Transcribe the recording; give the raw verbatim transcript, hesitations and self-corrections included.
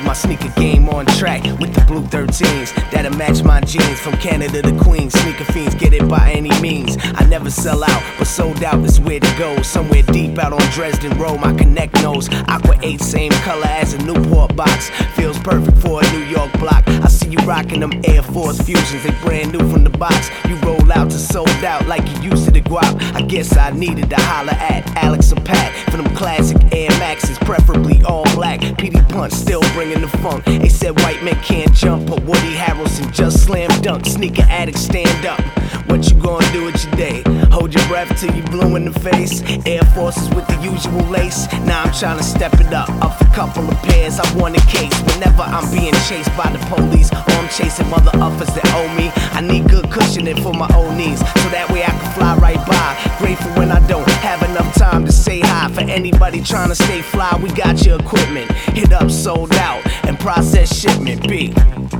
my sneaker game on track with the blue thirteens that'll match my jeans. From Canada to Queens, sneaker fiends get it by any means. I never sell out, but sold out is where to go. Somewhere deep out on Dresden Road, my connect knows. Aqua eight, same color as a Newport box. Feels perfect for a New York block. I see you rocking them Air Force Fusions, they brand new from the box. You roll out to sold out like you used to the guap. I guess I needed to holler at Alex or Pat for them classic Air Maxes, preferably all black. P D Punch still bringing the funk. They said white men can't jump, but Woody Harrelson just slam dunk. Sneaker addicts stand up. What you gonna do with your day? Hold your breath till you blue in the face. Air Forces with the usual lace. Now I'm trying to step it up. Up a couple of pairs, I want a case. Whenever I'm being chased by the police, or I'm chasing mother uppers that owe me, I need good cushioning for my old knees, so that way I can fly right by. Grateful when I don't have enough time to say hi. For anybody trying to stay fly, we got your equipment. Hit up, sold out, and process shipment. B.